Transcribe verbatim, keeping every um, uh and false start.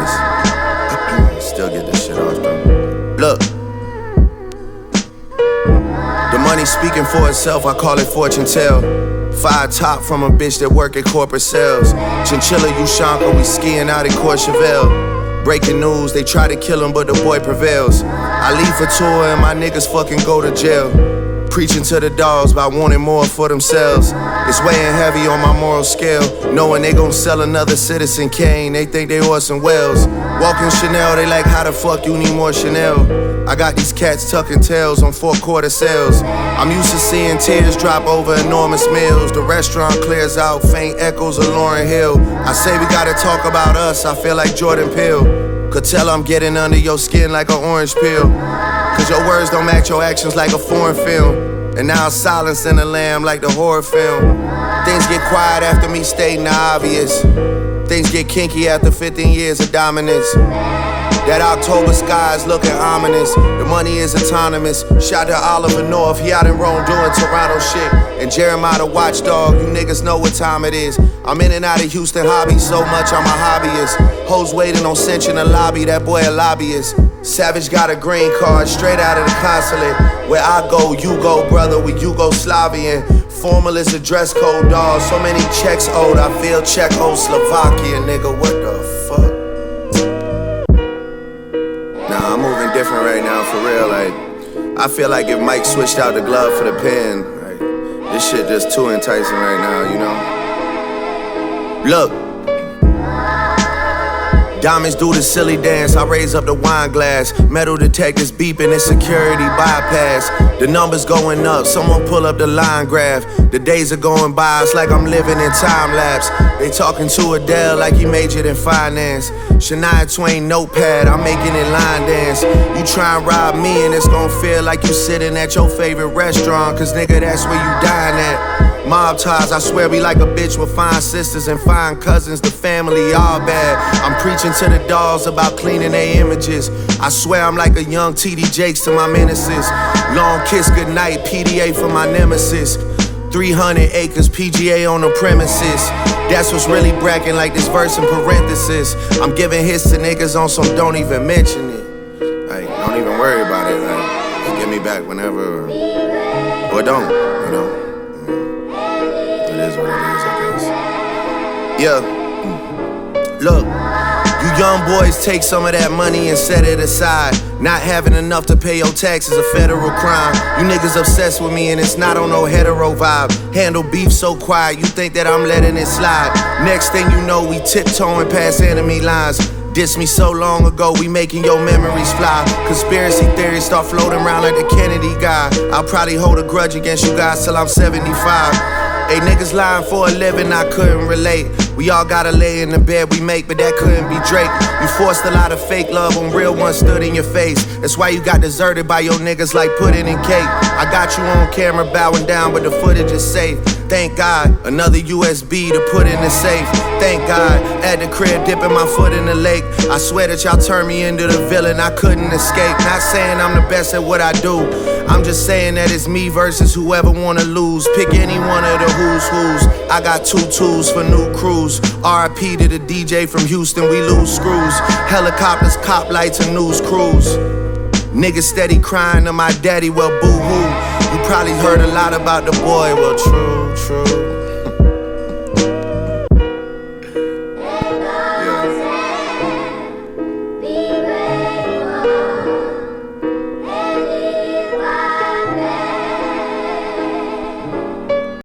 voice. Still get this shit off though. Look. The money speaking for itself, I call it fortune tell. Five top from a bitch that work at corporate sales. Chinchilla, Ushanka, we skiing out in Courchevel. Breaking news, they try to kill him, but the boy prevails. I leave for tour and my niggas fucking go to jail. Preaching to the dogs about wanting more for themselves. It's weighing heavy on my moral scale. Knowing they gon' sell another Citizen Kane, they think they Orson Welles. Walking Chanel, they like, how the fuck you need more Chanel? I got these cats tucking tails on four quarter sales. I'm used to seeing tears drop over enormous meals. The restaurant clears out, faint echoes of Lauryn Hill. I say we gotta talk about us, I feel like Jordan Peele. Could tell I'm getting under your skin like an orange peel. Cause your words don't match your actions like a foreign film. And now silence in the lamb like the horror film. Things get quiet after me stating the obvious. Things get kinky after fifteen years of dominance. That October sky is looking ominous. The money is autonomous. Shout to Oliver North, he out in Rome doing Toronto shit. And Jeremiah the watchdog, you niggas know what time it is. I'm in and out of Houston hobby so much I'm a hobbyist. Hoes waiting on cinch in the lobby, that boy a lobbyist. Savage got a green card straight out of the consulate. Where I go, you go, brother, we Yugoslavian. Formal is a dress code, dawg. So many checks owed, I feel Czechoslovakia, nigga, what the fuck? Nah, I'm moving different right now, for real, like, I feel like if Mike switched out the glove for the pen, like, this shit just too enticing right now, you know? Look. Diamonds do the silly dance, I raise up the wine glass. Metal detectors beeping and security bypass. The numbers going up, someone pull up the line graph. The days are going by, it's like I'm living in time lapse. They talking to Adele like he majored in finance. Shania Twain notepad, I'm making it line dance. You try and rob me and it's gon' feel like you sitting at your favorite restaurant. Cause nigga, that's where you dine at. Mob ties, I swear we like a bitch with fine sisters and fine cousins. The family all bad. I'm preaching to the dolls about cleaning their images. I swear I'm like a young T D Jakes to my menaces. Long kiss goodnight, P D A for my nemesis. three hundred acres, P G A on the premises. That's what's really bracking like this verse in parenthesis. I'm giving hits to niggas on some don't even mention it. Like, don't even worry about it. Like, just get me back whenever. Or don't, you know. It is what it is, I guess. Yeah. Look, you young boys take some of that money and set it aside. Not having enough to pay your taxes a federal crime. You niggas obsessed with me and it's not on no hetero vibe. Handle beef so quiet, you think that I'm letting it slide. Next thing you know, we tiptoeing past enemy lines. Diss me so long ago, we making your memories fly. Conspiracy theories start floating around like the Kennedy guy. I'll probably hold a grudge against you guys till I'm seventy-five. Hey, niggas lying for a living, I couldn't relate. We all gotta lay in the bed we make, but that couldn't be Drake. You forced a lot of fake love when real ones stood in your face. That's why you got deserted by your niggas like pudding and cake. I got you on camera bowing down, but the footage is safe. Thank God, another U S B to put in the safe. Thank God, at the crib dipping my foot in the lake. I swear that y'all turned me into the villain, I couldn't escape. Not saying I'm the best at what I do, I'm just saying that it's me versus whoever wanna lose. Pick any one of the who's who's. I got two tools for new crews. R I P to the D J from Houston, we lose screws. Helicopters, cop lights, and news crews. Niggas steady crying to my daddy, well boo-hoo. You probably heard a lot about the boy, well true, true.